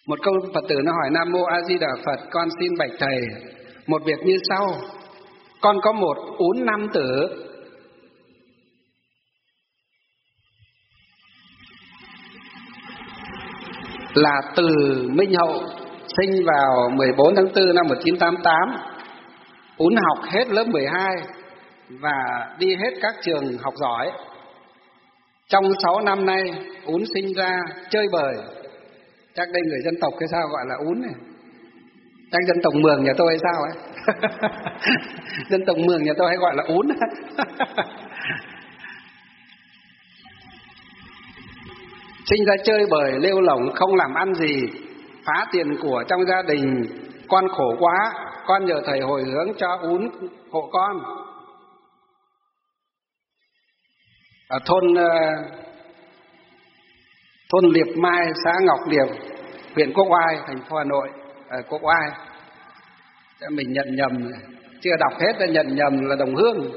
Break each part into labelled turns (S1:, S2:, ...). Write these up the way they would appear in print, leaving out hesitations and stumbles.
S1: Một câu Phật tử nó hỏi: Nam Mô A Di Đà Phật, con xin bạch thầy một việc như sau. Con có một ún nam tử, là từ Minh Hậu, sinh vào 14 tháng 4 năm 1988. Ún học hết lớp 12 và đi hết các trường học giỏi. Trong 6 năm nay, Ún sinh ra chơi bời. Chắc đây người dân tộc hay sao gọi là Ún này? Chắc dân tộc Mường nhà tôi hay sao ấy? Dân tộc Mường nhà tôi hay gọi là Ún. Sinh ra chơi bời, lêu lổng, không làm ăn gì, phá tiền của trong gia đình. Con khổ quá, con nhờ thầy hồi hướng cho Ún hộ con. Ở thôn Liệp Mai, xã Ngọc Liệp, huyện Quốc Oai, thành phố Hà Nội. Quốc Oai. Mình nhận nhầm, chưa đọc hết đã nhận nhầm là Đồng Hương.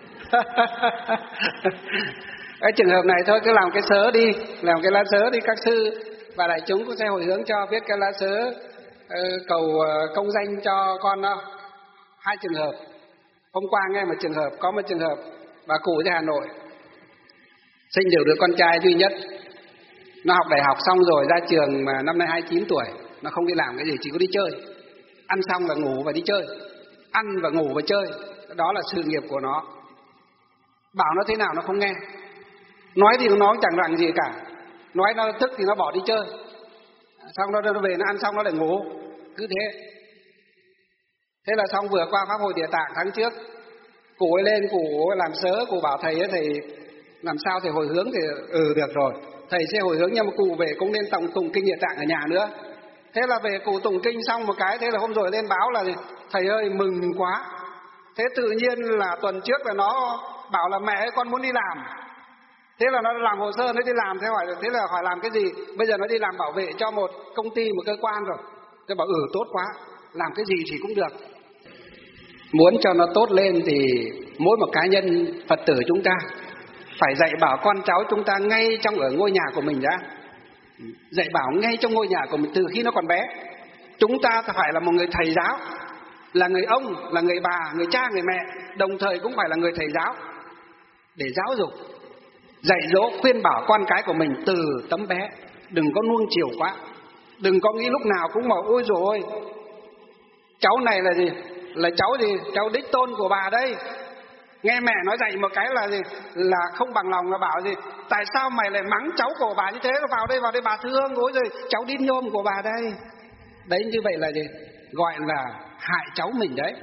S1: Cái trường hợp này thôi, cứ làm cái sớ đi, làm cái lá sớ đi các sư và đại chúng cũng sẽ hồi hướng cho viết cái lá sớ cầu công danh cho con đâu. 2 trường hợp. Hôm qua nghe một trường hợp, có một trường hợp bà cụ ở Hà Nội sinh được đứa con trai duy nhất. Nó học đại học xong rồi ra trường mà năm nay 29 tuổi, nó không đi làm cái gì, chỉ có đi chơi. Ăn xong là ngủ và đi chơi, ăn và ngủ và chơi. Đó là sự nghiệp của nó. Bảo nó thế nào nó không nghe. Nói thì nó chẳng rằng gì cả. Nói nó thức thì nó bỏ đi chơi. Xong nó về nó ăn xong nó lại ngủ. Cứ thế. Thế là xong vừa qua Pháp hội Địa Tạng tháng trước. Cụ ấy lên, cụ ấy làm sớ, cụ bảo thầy ấy, thầy làm sao thầy hồi hướng thì được rồi. Thầy sẽ hồi hướng, nhưng mà cụ về cũng nên tụng kinh Địa Tạng ở nhà nữa. Thế là về cụ tụng kinh xong một cái, thế là hôm rồi lên báo là thầy ơi mừng quá. Thế tự nhiên là tuần trước là nó bảo là mẹ ơi con muốn đi làm. Thế là nó làm hồ sơ nó đi làm. Thế là hỏi làm cái gì? Bây giờ nó đi làm bảo vệ cho một công ty, một cơ quan rồi. Tôi bảo tốt quá, làm cái gì thì cũng được. Muốn cho nó tốt lên thì mỗi một cá nhân Phật tử chúng ta phải dạy bảo con cháu chúng ta ngay trong ở ngôi nhà của mình đã. Dạy bảo ngay trong ngôi nhà của mình từ khi nó còn bé. Chúng ta phải là một người thầy giáo, là người ông, là người bà, người cha, người mẹ, đồng thời cũng phải là người thầy giáo để giáo dục, dạy dỗ, khuyên bảo con cái của mình từ tấm bé. Đừng có nuông chiều quá. Đừng có nghĩ lúc nào cũng bảo ôi dồi ôi, cháu này là gì? Là cháu gì? Cháu đích tôn của bà đây. Nghe mẹ nói dạy một cái là gì? Là không bằng lòng, là bảo gì? Tại sao mày lại mắng cháu của bà như thế? Vào đây bà thương, ôi rồi cháu đít nhôm của bà đây. Đấy, như vậy là gì? Gọi là hại cháu mình đấy.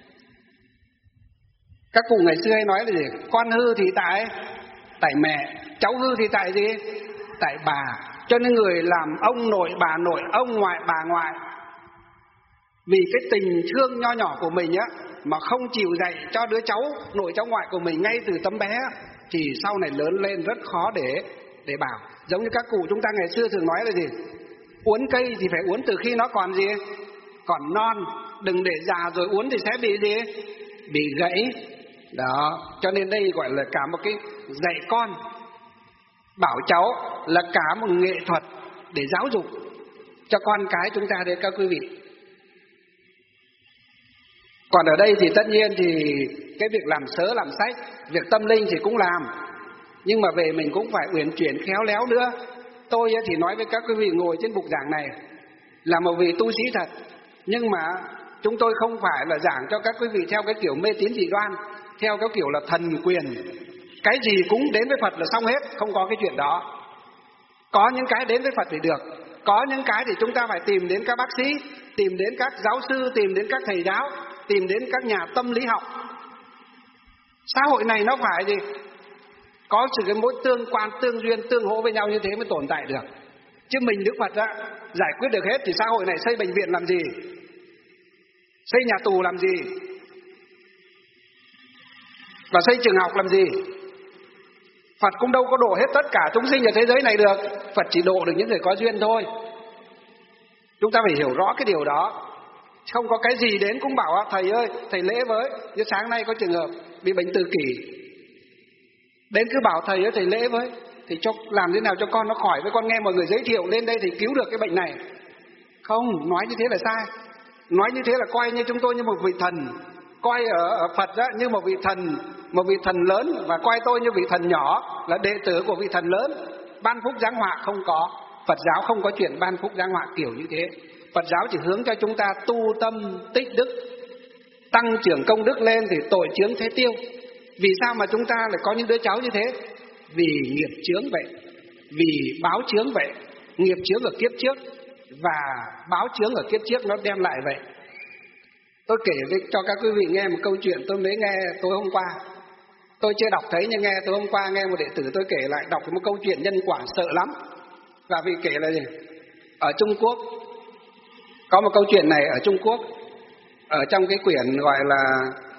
S1: Các cụ ngày xưa hay nói là gì? Con hư thì tại mẹ, cháu hư thì tại gì? Tại bà. Cho nên người làm ông nội, bà nội, ông ngoại, bà ngoại, vì cái tình thương nho nhỏ của mình á, mà không chịu dạy cho đứa cháu nội cháu ngoại của mình ngay từ tấm bé, thì sau này lớn lên rất khó để bảo. Giống như các cụ chúng ta ngày xưa thường nói là gì? Uốn cây thì phải uốn từ khi nó còn gì? Còn non. Đừng để già rồi uốn thì sẽ bị gì? Bị gãy. Đó. Cho nên đây gọi là cả một cái dạy con, bảo cháu là cả một nghệ thuật để giáo dục cho con cái chúng ta đấy các quý vị. Còn ở đây thì tất nhiên thì cái việc làm sớ làm sách, việc tâm linh thì cũng làm, nhưng mà về mình cũng phải uyển chuyển khéo léo nữa. Tôi thì nói với các quý vị ngồi trên bục giảng này là một vị tu sĩ thật, nhưng mà chúng tôi không phải là giảng cho các quý vị theo cái kiểu mê tín dị đoan, theo cái kiểu là thần quyền, cái gì cũng đến với Phật là xong hết. Không có cái chuyện đó. Có những cái đến với Phật thì được, có những cái thì chúng ta phải tìm đến các bác sĩ, tìm đến các giáo sư, tìm đến các thầy giáo, tìm đến các nhà tâm lý học. Xã hội này nó phải gì? Có sự cái mối tương quan, tương duyên, tương hỗ với nhau như thế mới tồn tại được. Chứ mình Đức Phật á, giải quyết được hết thì xã hội này xây bệnh viện làm gì? Xây nhà tù làm gì? Và xây trường học làm gì? Phật cũng đâu có độ hết tất cả chúng sinh ở thế giới này được. Phật chỉ độ được những người có duyên thôi. Chúng ta phải hiểu rõ cái điều đó. Không có cái gì đến cũng bảo thầy ơi, thầy lễ với. Như sáng nay có trường hợp bị bệnh tự kỷ, đến cứ bảo thầy ơi, thầy lễ với. Thì làm thế nào cho con nó khỏi, với con nghe mọi người giới thiệu lên đây thì cứu được cái bệnh này. Không, nói như thế là sai. Nói như thế là coi như chúng tôi như một vị thần, coi ở Phật đó như một vị thần lớn, và coi tôi như vị thần nhỏ, là đệ tử của vị thần lớn. Ban phúc giáng họa không có. Phật giáo không có chuyện ban phúc giáng họa kiểu như thế. Phật giáo chỉ hướng cho chúng ta tu tâm tích đức, tăng trưởng công đức lên thì tội chướng thế tiêu. Vì sao mà chúng ta lại có những đứa cháu như thế? Vì nghiệp chướng vậy, vì báo chướng vậy. Nghiệp chướng ở kiếp trước và báo chướng ở kiếp trước nó đem lại vậy. Tôi kể cho các quý vị nghe một câu chuyện tôi mới nghe tối hôm qua. Tôi chưa đọc thấy nhưng nghe tối hôm qua nghe một đệ tử tôi kể lại, đọc một câu chuyện nhân quả sợ lắm. Và vì kể là gì? Ở Trung Quốc có một câu chuyện này ở Trung Quốc, ở trong cái quyển gọi là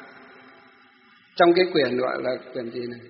S1: quyển gì này?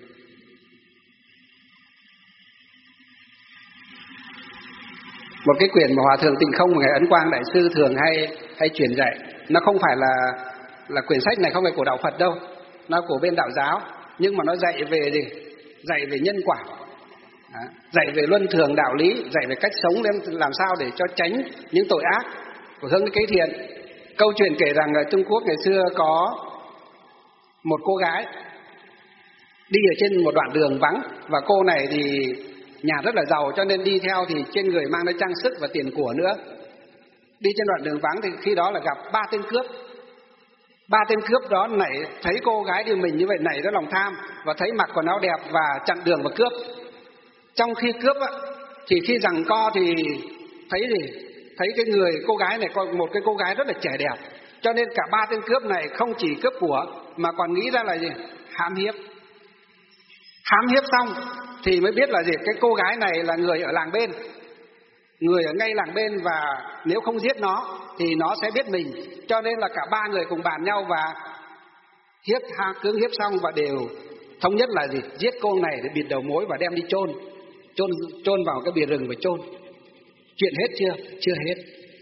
S1: Một cái quyển mà Hòa thượng Tịnh Không và Ngài Ấn Quang Đại sư thường hay truyền dạy. Nó không phải là quyển sách này không phải của đạo Phật đâu, nó của bên đạo giáo, nhưng mà nó dạy về gì? Dạy về nhân quả. Đó. Dạy về luân thường đạo lý, dạy về cách sống làm sao để cho tránh những tội ác của hướng cái thiện. Câu chuyện kể rằng ở Trung Quốc ngày xưa có một cô gái đi ở trên một đoạn đường vắng, và cô này thì nhà rất là giàu cho nên đi theo thì trên người mang đến trang sức và tiền của nữa. Đi trên đoạn đường vắng thì khi đó là gặp 3 tên cướp. 3 tên cướp đó thấy cô gái đi mình như vậy nảy ra lòng tham, và thấy mặc quần áo đẹp và chặn đường và cướp. Trong khi cướp á, thì khi giằng co thì thấy gì? Thấy cái người cô gái này có một cái cô gái rất là trẻ đẹp, cho nên cả 3 tên cướp này không chỉ cướp của mà còn nghĩ ra là gì? Hãm hiếp. Hãm hiếp xong thì mới biết là gì? Cái cô gái này là người ở làng bên, người ở ngay làng bên, và nếu không giết nó thì nó sẽ biết mình. Cho nên là cả 3 người cùng bàn nhau và cưỡng hiếp xong, và đều thống nhất là gì? Giết cô này để bịt đầu mối và đem đi chôn vào cái bìa rừng và chôn. Chuyện hết chưa? Chưa hết.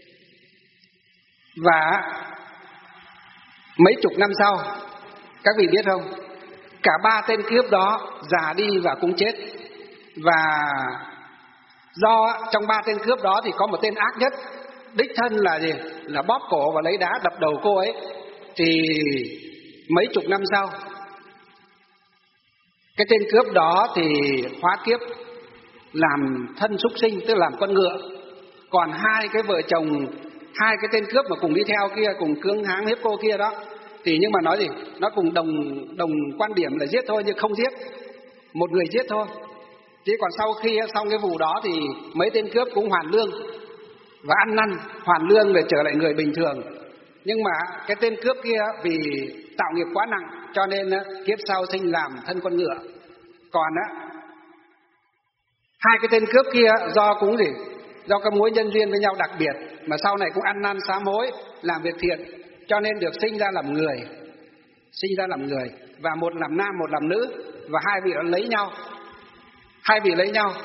S1: Và mấy chục năm sau, các vị biết không? Cả 3 tên cướp đó già đi và cũng chết. Và do trong 3 tên cướp đó thì có một tên ác nhất, đích thân là gì? Là bóp cổ và lấy đá đập đầu cô ấy. Thì mấy chục năm sau, cái tên cướp đó thì hóa kiếp làm thân súc sinh, tức là làm con ngựa. Còn 2 cái vợ chồng, 2 cái tên cướp mà cùng đi theo kia, cùng cưỡng hãm hiếp cô kia đó, thì nhưng mà nói gì? Nó cùng đồng quan điểm là giết thôi, nhưng không giết. Một người giết thôi. Chứ còn sau khi xong cái vụ đó thì mấy tên cướp cũng hoàn lương và ăn năn, hoàn lương để trở lại người bình thường. Nhưng mà cái tên cướp kia vì tạo nghiệp quá nặng cho nên kiếp sau sinh làm thân con ngựa. Còn 2 cái tên cướp kia do cũng gì? Do các mối nhân duyên với nhau đặc biệt mà sau này cũng ăn năn sám hối, làm việc thiện, cho nên được sinh ra làm người. Sinh ra làm người, và một làm nam một làm nữ, và 2 vị lấy nhau. 2 vị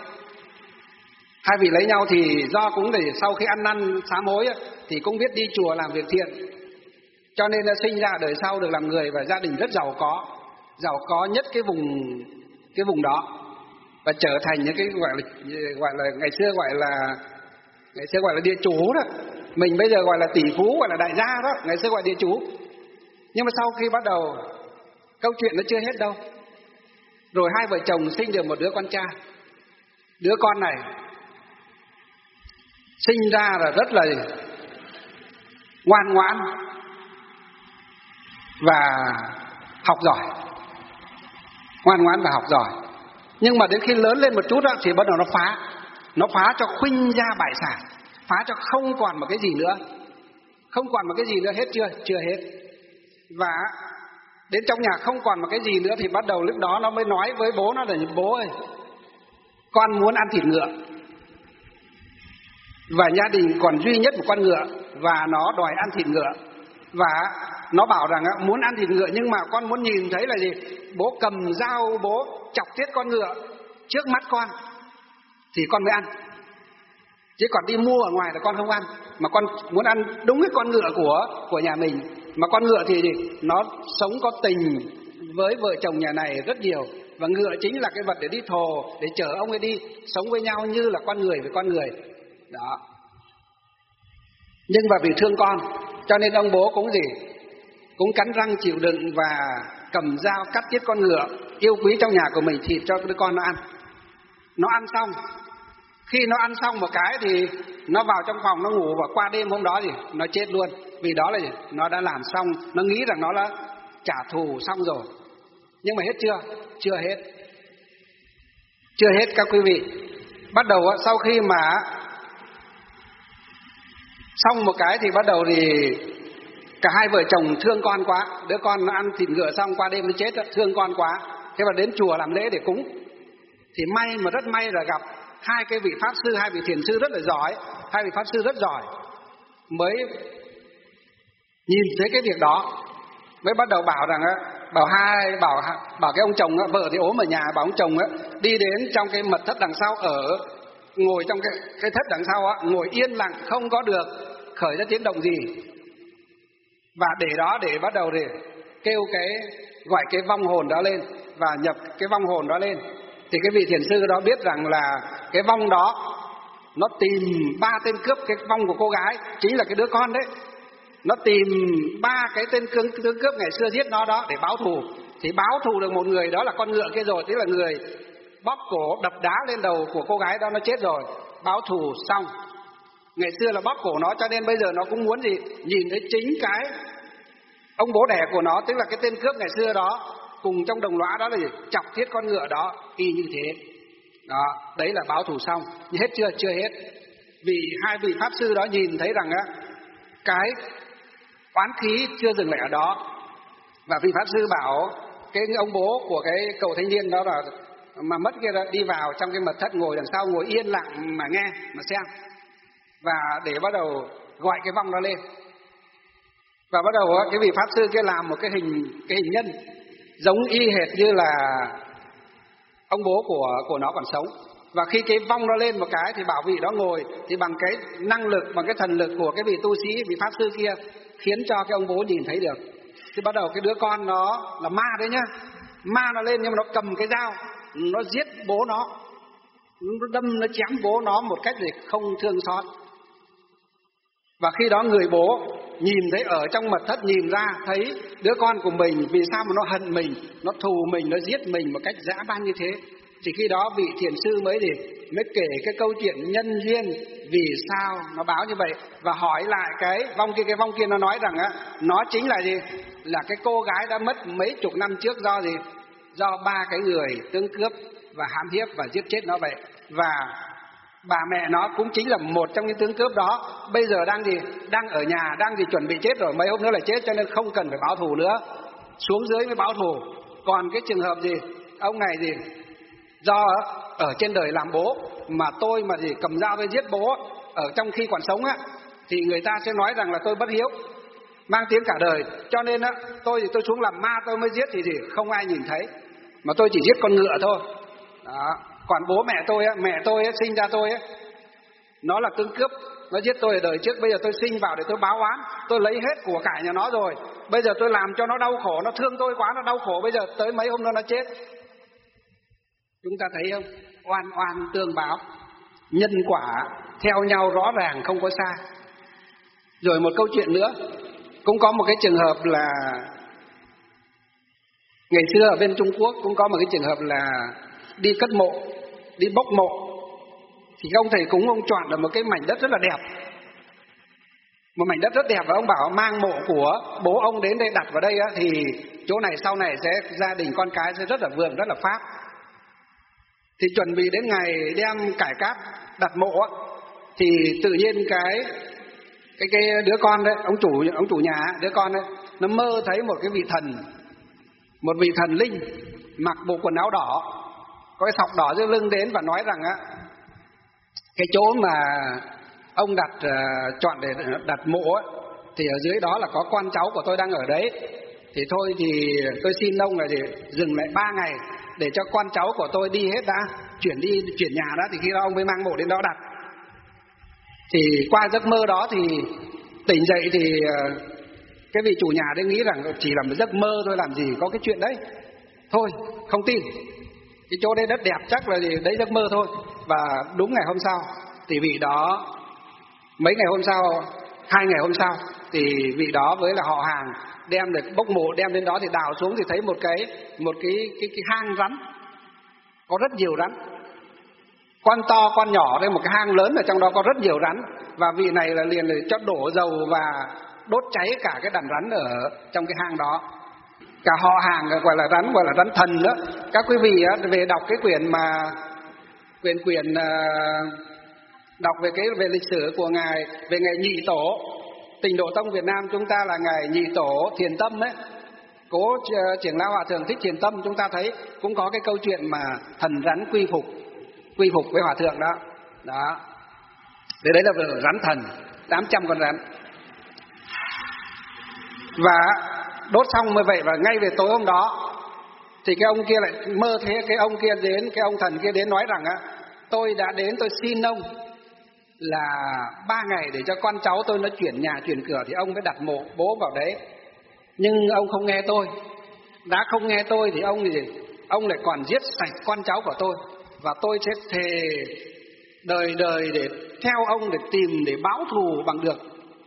S1: lấy nhau thì do cũng để sau khi ăn năn sám hối thì cũng biết đi chùa làm việc thiện, cho nên là sinh ra đời sau được làm người, và gia đình rất giàu có nhất cái vùng đó, và trở thành những cái gọi là ngày xưa gọi là địa chủ đó. Mình bây giờ gọi là tỷ phú, gọi là đại gia đó, ngày xưa gọi địa chủ. Nhưng mà sau khi bắt đầu câu chuyện nó chưa hết đâu. Rồi 2 vợ chồng sinh được một đứa con trai. Đứa con này sinh ra là rất là ngoan ngoãn và học giỏi. Nhưng mà đến khi lớn lên một chút đó, thì bắt đầu nó phá cho khuynh ra bại sản, phá cho không còn một cái gì nữa. Hết chưa? Chưa hết. Và đến trong nhà không còn một cái gì nữa thì bắt đầu lúc đó nó mới nói với bố nó là: bố ơi, con muốn ăn thịt ngựa. Và gia đình còn duy nhất một con ngựa, và nó đòi ăn thịt ngựa. Và nó bảo rằng muốn ăn thịt ngựa, nhưng mà con muốn nhìn thấy là gì? Bố cầm dao, bố chọc tiết con ngựa trước mắt con thì con mới ăn. Chứ còn đi mua ở ngoài là con không ăn. Mà con muốn ăn đúng cái con ngựa của nhà mình. Mà con ngựa thì nó sống có tình với vợ chồng nhà này rất nhiều. Và ngựa chính là cái vật để đi thồ, để chở ông ấy đi, sống với nhau như là con người với con người. Đó. Nhưng mà vì thương con cho nên ông bố cũng cũng cắn răng chịu đựng và cầm dao cắt chết con ngựa yêu quý trong nhà của mình, thịt cho đứa con nó ăn. Nó ăn xong, khi nó ăn xong một cái thì nó vào trong phòng nó ngủ, và qua đêm hôm đó nó chết luôn. Vì đó là nó đã làm xong, nó nghĩ rằng nó đã trả thù xong rồi. Nhưng mà hết chưa? Chưa hết. Chưa hết các quý vị. Bắt đầu sau khi mà xong một cái thì bắt đầu thì cả hai vợ chồng thương con quá. Đứa con nó ăn thịt ngựa xong qua đêm nó chết, thương con quá. Thế mà đến chùa làm lễ để cúng. Thì may mà rất may là gặp hai cái vị pháp sư, hai vị thiền sư rất là giỏi. Hai vị pháp sư rất giỏi mới nhìn thấy cái việc đó, mới bắt đầu bảo rằng bảo cái ông chồng vợ thì ốm ở nhà, bảo ông chồng đi đến trong cái mật thất đằng sau, ngồi trong cái thất đằng sau ngồi yên lặng, không có được khởi ra tiếng động gì, và để bắt đầu để kêu gọi cái vong hồn đó lên và nhập cái vong hồn đó lên. Thì cái vị thiền sư đó biết rằng là cái vong đó nó tìm 3 tên cướp cái vong của cô gái, chính là cái đứa con đấy. Nó tìm 3 cái tên cướp ngày xưa giết nó đó để báo thù. Thì báo thù được một người, đó là con ngựa kia rồi, tức là người bóp cổ đập đá lên đầu của cô gái đó, nó chết rồi. Báo thù xong. Ngày xưa là bóp cổ nó, cho nên bây giờ nó cũng muốn nhìn thấy chính cái ông bố đẻ của nó, tức là cái tên cướp ngày xưa đó, cùng trong đồng lõa đó là chọc thiết con ngựa đó, y như thế. Đó, đấy là báo thù xong. Nhưng hết chưa? Chưa hết. Vì hai vị pháp sư đó nhìn thấy rằng cái oán khí chưa dừng lại ở đó, và vị pháp sư bảo cái ông bố của cái cậu thanh niên đó là mà mất kia đó, đi vào trong cái mật thất, ngồi đằng sau, ngồi yên lặng mà nghe, mà xem, và để bắt đầu gọi cái vong đó lên. Và bắt đầu cái vị pháp sư kia làm một cái hình nhân giống y hệt như là ông bố của nó còn sống. Và khi cái vong nó lên một cái thì bảo vị đó ngồi, thì bằng cái năng lực, bằng cái thần lực của cái vị tu sĩ, vị pháp sư kia, khiến cho cái ông bố nhìn thấy được. Thì bắt đầu cái đứa con nó là ma đấy nhá, ma nó lên nhưng mà nó cầm cái dao, nó giết bố nó đâm, nó chém bố nó một cách để không thương xót. Và khi đó người bố nhìn thấy ở trong mật thất, nhìn ra thấy đứa con của mình vì sao mà nó hận mình, nó thù mình, nó giết mình một cách dã man như thế. Thì khi đó vị thiền sư mới kể cái câu chuyện nhân duyên vì sao nó báo như vậy, và hỏi lại cái vong kia nó nói rằng nó chính là là cái cô gái đã mất mấy chục năm trước do 3 cái người tương cướp và hãm hiếp và giết chết nó vậy. Và bà mẹ nó cũng chính là một trong những tướng cướp đó, bây giờ đang ở nhà, đang chuẩn bị chết rồi, mấy hôm nữa là chết, cho nên không cần phải báo thù nữa, xuống dưới mới báo thù. Còn cái trường hợp ông này do ở trên đời làm bố mà tôi mà cầm dao với giết bố ở trong khi còn sống thì người ta sẽ nói rằng là tôi bất hiếu, mang tiếng cả đời, cho nên tôi xuống làm ma tôi mới giết thì không ai nhìn thấy, mà tôi chỉ giết con ngựa thôi. Đó. Còn bố mẹ tôi sinh ra tôi nó là tướng cướp, nó giết tôi ở đời trước, bây giờ tôi sinh vào để tôi báo oán, tôi lấy hết của cải nhà nó rồi, bây giờ tôi làm cho nó đau khổ, nó thương tôi quá, nó đau khổ, bây giờ tới mấy hôm nữa nó chết. Chúng ta thấy không? Oan tương báo, nhân quả theo nhau rõ ràng, không có sai. Rồi một câu chuyện nữa, cũng có một cái trường hợp là ngày xưa ở bên Trung Quốc cũng có một cái trường hợp là đi cất mộ, đi bốc mộ, thì ông thầy cúng ông chọn được một cái mảnh đất rất là đẹp, một mảnh đất rất đẹp, và ông bảo mang mộ của bố ông đến đây đặt vào đây thì chỗ này sau này sẽ gia đình con cái sẽ rất là vượng, rất là phát. Thì chuẩn bị đến ngày đem cải cáp đặt mộ thì tự nhiên cái đứa con đấy, ông chủ nhà, đứa con đấy, nó mơ thấy một vị thần linh mặc bộ quần áo đỏ, có cái sọc đỏ dưới lưng đến và nói rằng cái chỗ mà ông chọn để đặt mộ thì ở dưới đó là có con cháu của tôi đang ở đấy, thì thôi thì tôi xin ông là dừng lại 3 ngày để cho con cháu của tôi đi hết đã, chuyển nhà đó, thì khi đó ông mới mang mộ đến đó đặt. Thì qua giấc mơ đó thì tỉnh dậy thì cái vị chủ nhà đấy nghĩ rằng chỉ là một giấc mơ thôi, làm gì có cái chuyện đấy, thôi không tin, cái chỗ đấy đất đẹp chắc là đấy giấc mơ thôi. Và đúng ngày hôm sau thì vị đó, mấy ngày hôm sau 2 ngày hôm sau thì vị đó với là họ hàng đem được bốc mộ, đem đến đó thì đào xuống thì thấy một cái hang rắn, có rất nhiều rắn, con to con nhỏ, đây một cái hang lớn ở trong đó có rất nhiều rắn. Và vị này là liền cho đổ dầu và đốt cháy cả cái đàn rắn ở trong cái hang đó. Cả họ hàng gọi là rắn thần đó. Các quý vị về đọc cái quyển mà quyển đọc về lịch sử của ngài, về ngày Nhị Tổ Tịnh Độ Tông Việt Nam chúng ta là ngài Nhị Tổ Thiền Tâm ấy, Cố Trưởng lão Hòa Thượng Thích Thiền Tâm, chúng ta thấy cũng có cái câu chuyện mà thần rắn quy phục với hòa thượng đó. Đó. Thế đấy là rắn thần, 800 con rắn. Và đốt xong mới vậy, và ngay về tối hôm đó thì cái ông kia lại mơ thế, cái ông thần kia đến nói rằng tôi đã đến, tôi xin ông là 3 ngày để cho con cháu tôi nó chuyển nhà chuyển cửa thì ông mới đặt mộ bố vào đấy. Nhưng ông không nghe tôi. Đã không nghe tôi thì ông lại còn giết sạch con cháu của tôi, và tôi sẽ thề đời đời để theo ông để tìm, để báo thù bằng được.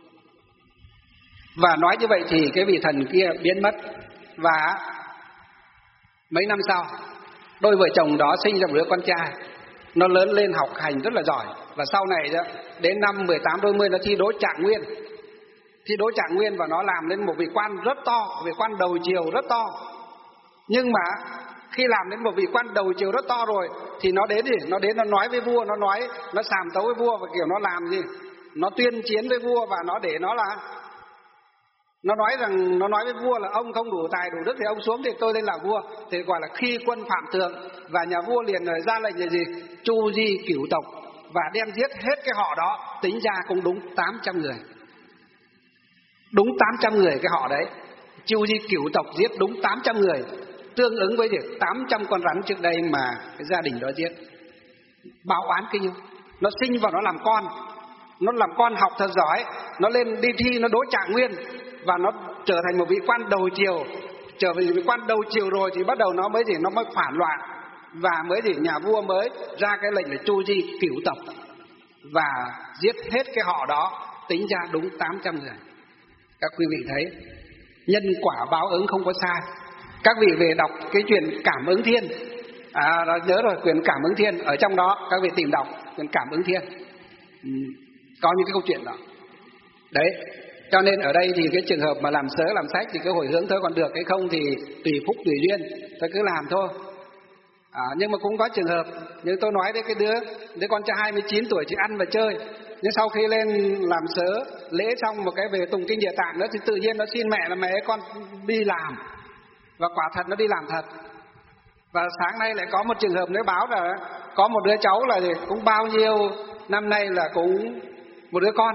S1: Và nói như vậy thì cái vị thần kia biến mất. Và mấy năm sau, đôi vợ chồng đó sinh ra một đứa con trai. Nó lớn lên học hành rất là giỏi. Và sau này đến năm 18 đôi mươi nó thi đỗ Trạng Nguyên. Thi đỗ Trạng Nguyên và nó làm lên một vị quan rất to, vị quan đầu triều rất to. Nhưng mà khi làm đến một vị quan đầu triều rất to rồi thì nó đến nó nói với vua, nó sàm tấu với vua, và kiểu nó làm gì? Nó tuyên chiến với vua, và nó để nó là nó nói với vua là ông không đủ tài đủ đức thì ông xuống thì tôi lên làm vua. Thì gọi là khi quân phạm thượng, và nhà vua liền ra lệnh là gì? Chu di cửu tộc, và đem giết hết cái họ đó. Tính ra cũng đúng 800 người. Đúng 800 người cái họ đấy. Chu di cửu tộc giết đúng 800 người, tương ứng với 800 con rắn trước đây mà cái gia đình đó giết. Báo oán kinh không? Nó sinh vào nó làm con học thật giỏi, nó lên đi thi nó đỗ Trạng Nguyên, và nó trở thành một vị quan đầu triều. Trở thành vị quan đầu triều rồi thì bắt đầu nó mới phản loạn, và nhà vua mới ra cái lệnh là chu di cửu tộc và giết hết cái họ đó. Tính ra đúng 800 người. Các quý vị thấy nhân quả báo ứng không có sai. Các vị về đọc cái chuyện Cảm Ứng Thiên, nhớ rồi, quyển Cảm Ứng Thiên, ở trong đó các vị tìm đọc quyển Cảm Ứng Thiên, có những cái câu chuyện đó đấy. Cho nên ở đây thì cái trường hợp mà làm sớ làm sách thì cứ hồi hướng thôi, còn được hay không thì tùy phúc tùy duyên, tôi cứ làm thôi. Nhưng mà cũng có trường hợp như tôi nói đấy, cái đứa con trai 29 tuổi chỉ ăn và chơi, nhưng sau khi lên làm sớ lễ xong một cái về tụng kinh Địa Tạng nữa thì tự nhiên nó xin mẹ là mẹ con đi làm, và quả thật nó đi làm thật. Và sáng nay lại có một trường hợp nữa báo là có một đứa cháu là cũng bao nhiêu năm nay là cũng một đứa con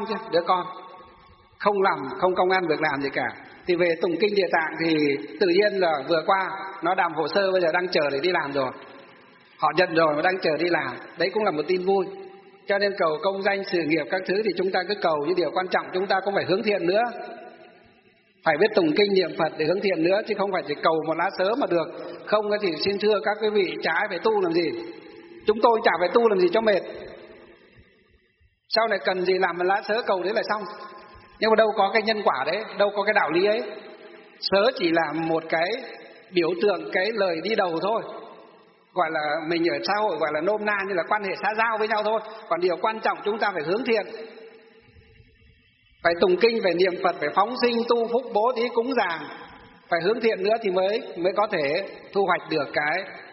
S1: không công ăn việc làm gì cả, thì về tụng kinh Địa Tạng thì tự nhiên là vừa qua nó làm hồ sơ, bây giờ đang chờ để đi làm rồi, họ nhận rồi mà đang chờ đi làm. Đấy cũng là một tin vui. Cho nên cầu công danh sự nghiệp các thứ thì chúng ta cứ cầu, những điều quan trọng chúng ta cũng phải hướng thiện nữa, phải biết tụng kinh niệm Phật để hướng thiện nữa, chứ không phải chỉ cầu một lá sớ mà được. Không thì xin thưa các quý vị, chả ai phải tu làm gì. Chúng tôi chả phải tu làm gì cho mệt. Sau này cần gì làm một lá sớ cầu đấy là xong. Nhưng mà đâu có cái nhân quả đấy, đâu có cái đạo lý ấy. Sớ chỉ là một cái biểu tượng, cái lời đi đầu thôi. Gọi là mình ở xã hội gọi là nôm na như là quan hệ xã giao với nhau thôi. Còn điều quan trọng chúng ta phải hướng thiện, phải tụng kinh, phải niệm Phật, phải phóng sinh, tu phúc, bố thí, cúng dường, phải hướng thiện nữa thì mới có thể thu hoạch được cái